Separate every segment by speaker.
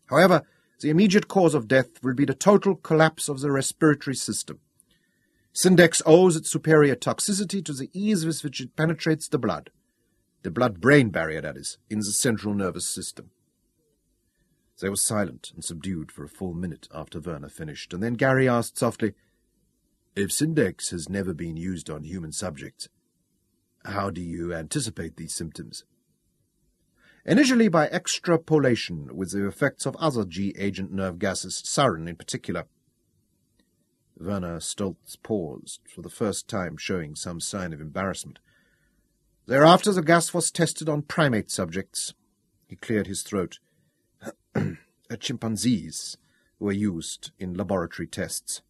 Speaker 1: However, the immediate cause of death will be the total collapse of the respiratory system. Syndex owes its superior toxicity to the ease with which it penetrates the blood-brain barrier, that is, in the central nervous system. They were silent and subdued for a full minute after Werner finished, and then Gary asked softly, "If Syndex has never been used on human subjects, how do you anticipate these symptoms?" "Initially by extrapolation, with the effects of other G-agent nerve gases, sarin in particular." Werner Stoltz paused, for the first time showing some sign of embarrassment. "Thereafter the gas was tested on primate subjects." He cleared his throat. "Chimpanzees were used in laboratory tests."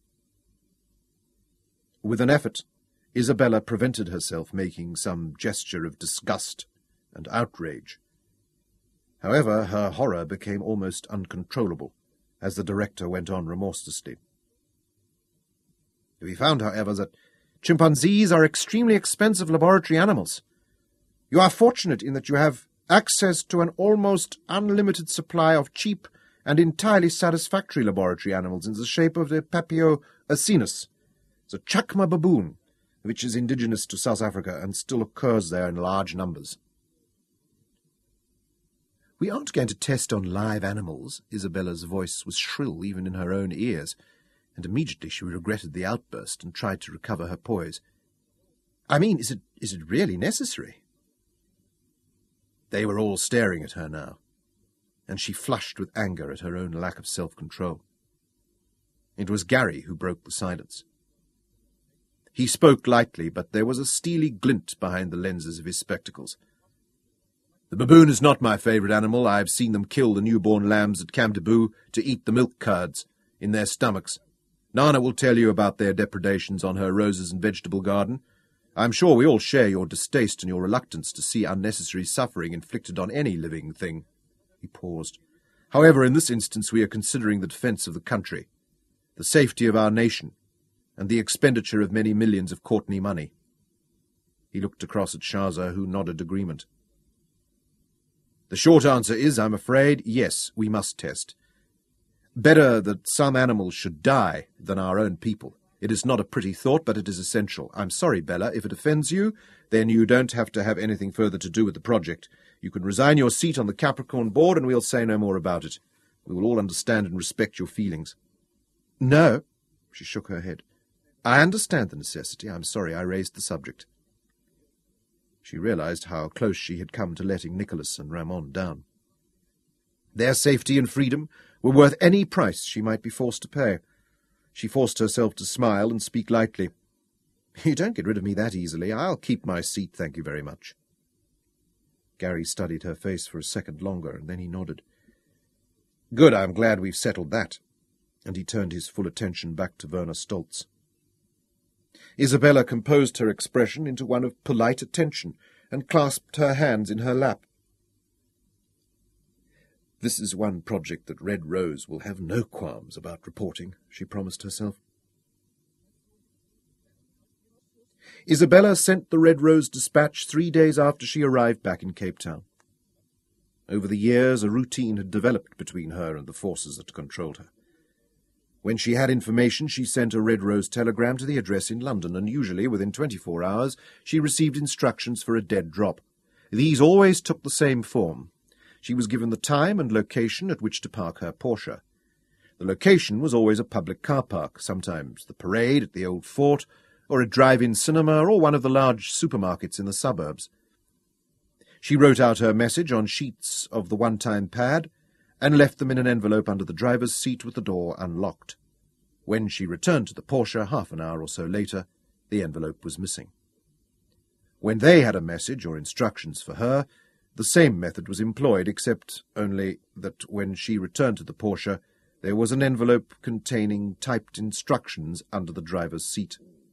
Speaker 1: With an effort, Isabella prevented herself making some gesture of disgust and outrage. However, her horror became almost uncontrollable as the director went on remorselessly. "We found, however, that chimpanzees are extremely expensive laboratory animals. You are fortunate in that you have access to an almost unlimited supply of cheap and entirely satisfactory laboratory animals in the shape of the Papio asinus, the chacma baboon, which is indigenous to South Africa and still occurs there in large numbers." "We aren't going to test on live animals." Isabella's voice was shrill even in her own ears, and immediately she regretted the outburst and tried to recover her poise. "I mean, is it really necessary?" They were all staring at her now, and she flushed with anger at her own lack of self-control. It was Gary who broke the silence. He spoke lightly, but there was a steely glint behind the lenses of his spectacles. "The baboon is not my favourite animal. I have seen them kill the newborn lambs at Kamdaboo to eat the milk curds in their stomachs. Nana will tell you about their depredations on her roses and vegetable garden. I am sure we all share your distaste and your reluctance to see unnecessary suffering inflicted on any living thing." He paused. "However, in this instance we are considering the defence of the country, the safety of our nation, and the expenditure of many millions of Courtney money." He looked across at Shaza, who nodded agreement. "The short answer is, I'm afraid, yes, we must test. Better that some animals should die than our own people. It is not a pretty thought, but it is essential. I'm sorry, Bella, if it offends you, then you don't have to have anything further to do with the project. You can resign your seat on the Capricorn board and we'll say no more about it. We will all understand and respect your feelings." "No," she shook her head. "I understand the necessity. I'm sorry I raised the subject." She realized how close she had come to letting Nicholas and Ramon down. Their safety and freedom were worth any price she might be forced to pay. She forced herself to smile and speak lightly. "You don't get rid of me that easily. I'll keep my seat, thank you very much." Gary studied her face for a second longer, and then he nodded. "Good, I'm glad we've settled that." And he turned his full attention back to Werner Stoltz. Isabella composed her expression into one of polite attention, and clasped her hands in her lap. "This is one project that Red Rose will have no qualms about reporting," she promised herself. Isabella sent the Red Rose dispatch 3 days after she arrived back in Cape Town. Over the years, a routine had developed between her and the forces that controlled her. When she had information, she sent a Red Rose telegram to the address in London, and usually, within 24 hours, she received instructions for a dead drop. These always took the same form. She was given the time and location at which to park her Porsche. The location was always a public car park, sometimes the parade at the old fort, or a drive-in cinema, or one of the large supermarkets in the suburbs. She wrote out her message on sheets of the one-time pad, and left them in an envelope under the driver's seat with the door unlocked. When she returned to the Porsche half an hour or so later, the envelope was missing. When they had a message or instructions for her, the same method was employed, except only that when she returned to the Porsche, there was an envelope containing typed instructions under the driver's seat.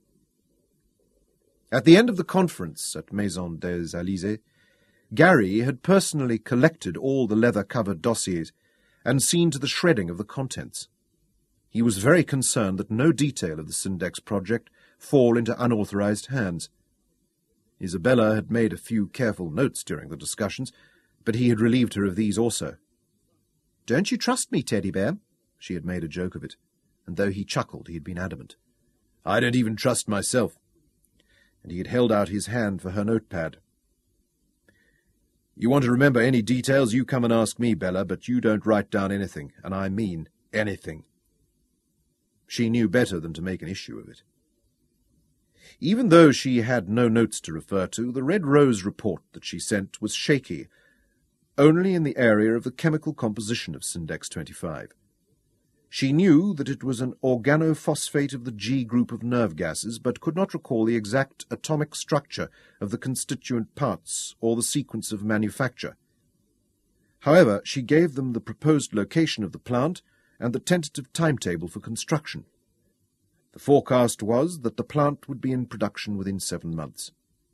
Speaker 1: At the end of the conference at Maison des Élysées, Gary had personally collected all the leather-covered dossiers and seen to the shredding of the contents. He was very concerned that no detail of the Syndex project fall into unauthorized hands. Isabella had made a few careful notes during the discussions, but he had relieved her of these also. "Don't you trust me, Teddy Bear?" She had made a joke of it, and though he chuckled, he had been adamant. "I don't even trust myself." And he had held out his hand for her notepad. "You want to remember any details, you come and ask me, Bella, but you don't write down anything, and I mean anything." She knew better than to make an issue of it. Even though she had no notes to refer to, the Red Rose report that she sent was shaky, only in the area of the chemical composition of Syndex-25. She knew that it was an organophosphate of the G group of nerve gases, but could not recall the exact atomic structure of the constituent parts or the sequence of manufacture. However, she gave them the proposed location of the plant and the tentative timetable for construction. The forecast was that the plant would be in production within 7 months.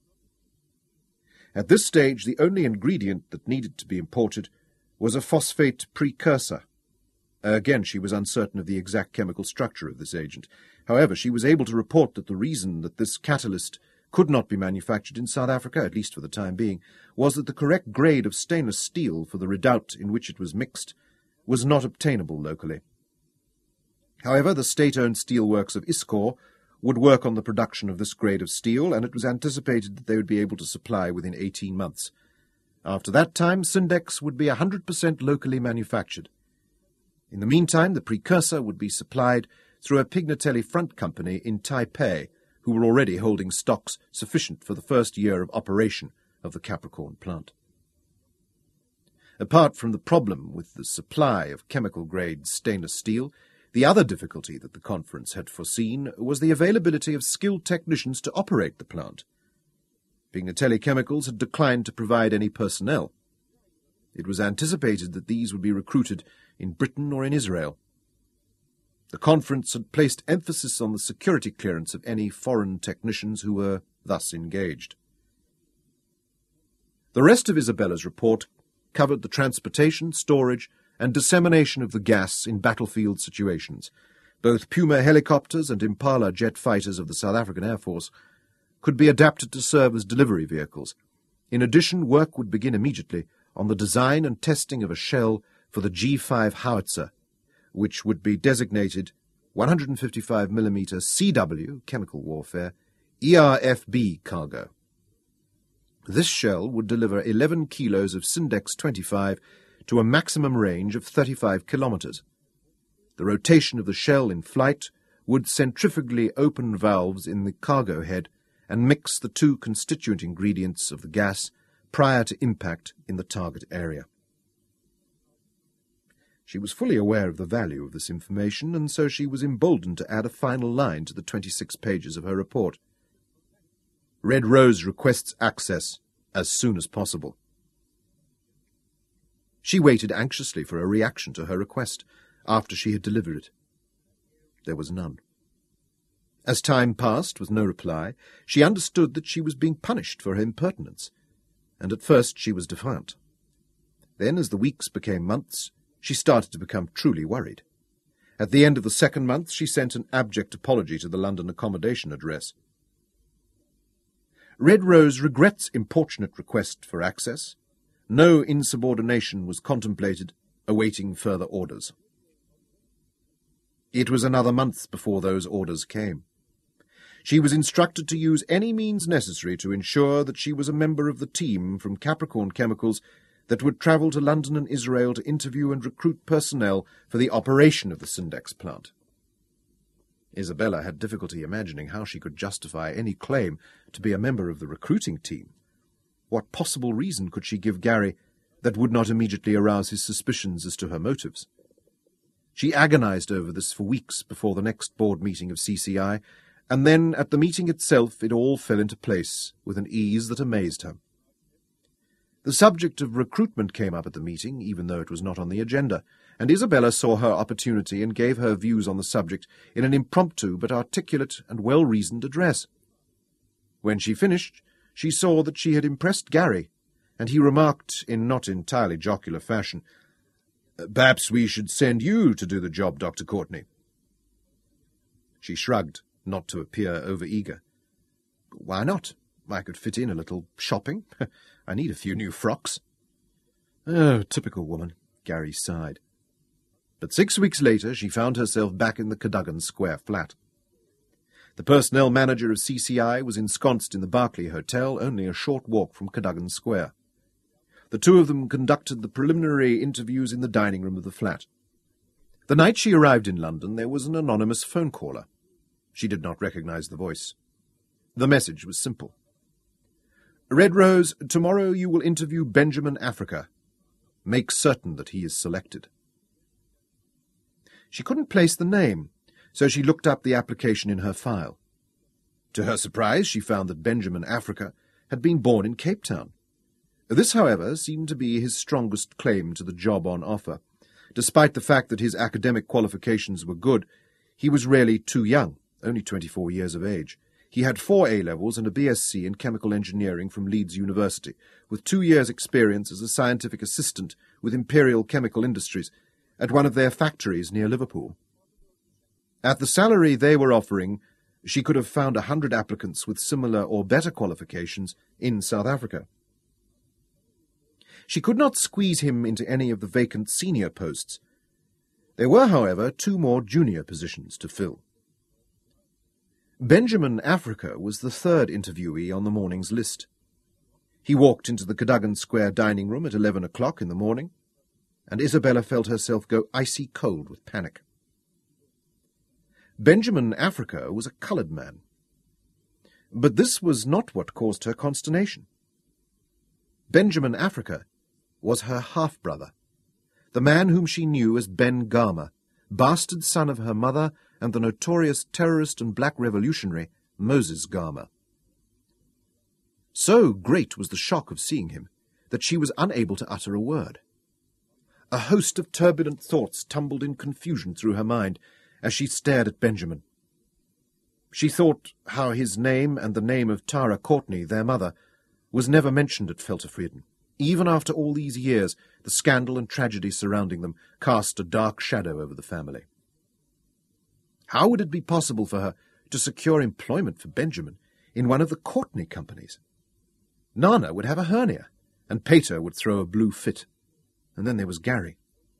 Speaker 1: At this stage, the only ingredient that needed to be imported was a phosphate precursor. Again, she was uncertain of the exact chemical structure of this agent. However, she was able to report that the reason that this catalyst could not be manufactured in South Africa, at least for the time being, was that the correct grade of stainless steel for the redoubt in which it was mixed was not obtainable locally. However, the state-owned steelworks of ISCOR would work on the production of this grade of steel, and it was anticipated that they would be able to supply within 18 months. After that time, Syndex would be 100% locally manufactured. In the meantime, the precursor would be supplied through a Pignatelli front company in Taipei, who were already holding stocks sufficient for the first year of operation of the Capricorn plant. Apart from the problem with the supply of chemical-grade stainless steel, the other difficulty that the conference had foreseen was the availability of skilled technicians to operate the plant. Pignatelli Chemicals had declined to provide any personnel. It was anticipated that these would be recruited in Britain or in Israel. The conference had placed emphasis on the security clearance of any foreign technicians who were thus engaged. The rest of Isabella's report covered the transportation, storage, and dissemination of the gas in battlefield situations. Both Puma helicopters and Impala jet fighters of the South African Air Force could be adapted to serve as delivery vehicles. In addition, work would begin immediately on the design and testing of a shell for the G5 howitzer, which would be designated 155mm CW, chemical warfare, ERFB cargo. This shell would deliver 11 kilos of Syndex-25 to a maximum range of 35 kilometers. The rotation of the shell in flight would centrifugally open valves in the cargo head and mix the two constituent ingredients of the gas prior to impact in the target area. She was fully aware of the value of this information, and so she was emboldened to add a final line to the 26 pages of her report. Red Rose requests access as soon as possible. She waited anxiously for a reaction to her request after she had delivered it. There was none. As time passed with no reply, she understood that she was being punished for her impertinence, and at first she was defiant. Then, as the weeks became months, she started to become truly worried. At the end of the 2nd month, she sent an abject apology to the London accommodation address. Red Rose regrets importunate request for access. No insubordination was contemplated, awaiting further orders. It was another month before those orders came. She was instructed to use any means necessary to ensure that she was a member of the team from Capricorn Chemicals that would travel to London and Israel to interview and recruit personnel for the operation of the Syndex plant. Isabella had difficulty imagining how she could justify any claim to be a member of the recruiting team. What possible reason could she give Gary that would not immediately arouse his suspicions as to her motives? She agonized over this for weeks before the next board meeting of CCI, and then at the meeting itself it all fell into place with an ease that amazed her. The subject of recruitment came up at the meeting, even though it was not on the agenda, and Isabella saw her opportunity and gave her views on the subject in an impromptu but articulate and well-reasoned address. When she finished, she saw that she had impressed Gary, and he remarked in not entirely jocular fashion, "Perhaps we should send you to do the job, Dr. Courtney." She shrugged, not to appear over-eager. "Why not? I could fit in a little shopping. I need a few new frocks." "Oh, typical woman," Gary sighed. But 6 weeks later she found herself back in the Cadogan Square flat. The personnel manager of CCI was ensconced in the Berkeley Hotel, only a short walk from Cadogan Square. The two of them conducted the preliminary interviews in the dining room of the flat. The night she arrived in London, there was an anonymous phone caller. She did not recognize the voice. The message was simple. "Red Rose, tomorrow you will interview Benjamin Africa. Make certain that he is selected." She couldn't place the name, so she looked up the application in her file. To her surprise, she found that Benjamin Africa had been born in Cape Town. This, however, seemed to be his strongest claim to the job on offer. Despite the fact that his academic qualifications were good, he was really too young, only 24 years of age. He had 4 A-levels and a BSc in chemical engineering from Leeds University, with 2 years' experience as a scientific assistant with Imperial Chemical Industries at one of their factories near Liverpool. At the salary they were offering, she could have found 100 applicants with similar or better qualifications in South Africa. She could not squeeze him into any of the vacant senior posts. There were, however, 2 more junior positions to fill. Benjamin Africa was the 3rd interviewee on the morning's list. He walked into the Cadogan Square dining room at 11 o'clock in the morning, and Isabella felt herself go icy cold with panic. Benjamin Africa was a coloured man. But this was not what caused her consternation. Benjamin Africa was her half-brother, the man whom she knew as Ben Garma, bastard son of her mother and the notorious terrorist and black revolutionary Moses Garma. So great was the shock of seeing him that she was unable to utter a word. A host of turbulent thoughts tumbled in confusion through her mind as she stared at Benjamin. She thought how his name and the name of Tara Courtney, their mother, was never mentioned at Felter-Vreden. Even after all these years, the scandal and tragedy surrounding them cast a dark shadow over the family. How would it be possible for her to secure employment for Benjamin in one of the Courtney companies? Nana would have a hernia, and Pater would throw a blue fit. And then there was Gary.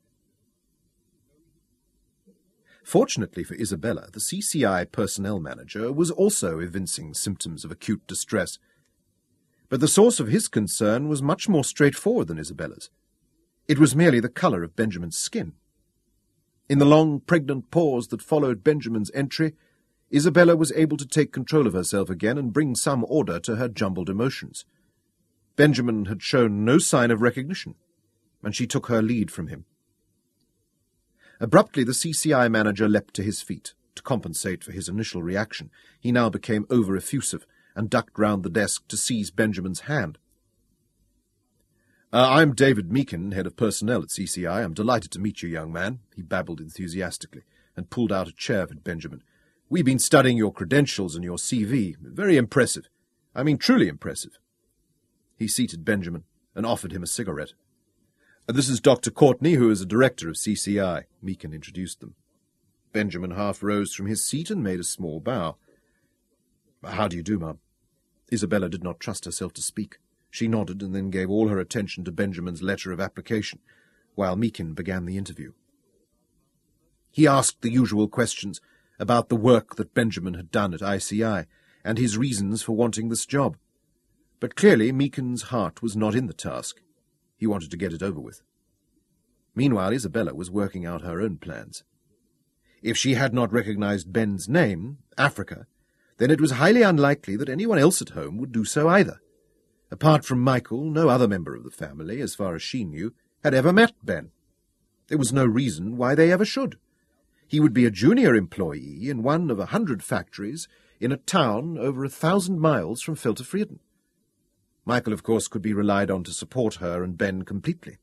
Speaker 1: Fortunately for Isabella, the CCI personnel manager was also evincing symptoms of acute distress. But the source of his concern was much more straightforward than Isabella's. It was merely the colour of Benjamin's skin. In the long, pregnant pause that followed Benjamin's entry, Isabella was able to take control of herself again and bring some order to her jumbled emotions. Benjamin had shown no sign of recognition, and she took her lead from him. Abruptly, the CCI manager leapt to his feet. To compensate for his initial reaction, he now became over-effusive and ducked round the desk to seize Benjamin's hand. "I'm David Meakin, head of personnel at CCI. I'm delighted to meet you, young man," he babbled enthusiastically, and pulled out a chair for Benjamin. "We've been studying your credentials and your CV. Very impressive. I mean, truly impressive." He seated Benjamin and offered him a cigarette. "This is Dr. Courtney, who is a director of CCI," Meakin introduced them. Benjamin half rose from his seat and made a small bow. "How do you do, ma'am?" Isabella did not trust herself to speak. She nodded and then gave all her attention to Benjamin's letter of application, while Meakin began the interview. He asked the usual questions about the work that Benjamin had done at ICI and his reasons for wanting this job. But clearly Meakin's heart was not in the task. He wanted to get it over with. Meanwhile, Isabella was working out her own plans. If she had not recognized Ben's name, Africa, then it was highly unlikely that anyone else at home would do so either. Apart from Michael, no other member of the family, as far as she knew, had ever met Ben. There was no reason why they ever should. He would be a junior employee in one of 100 factories in a town over 1,000 miles from Felter-Vreden. Michael, of course, could be relied on to support her and Ben completely.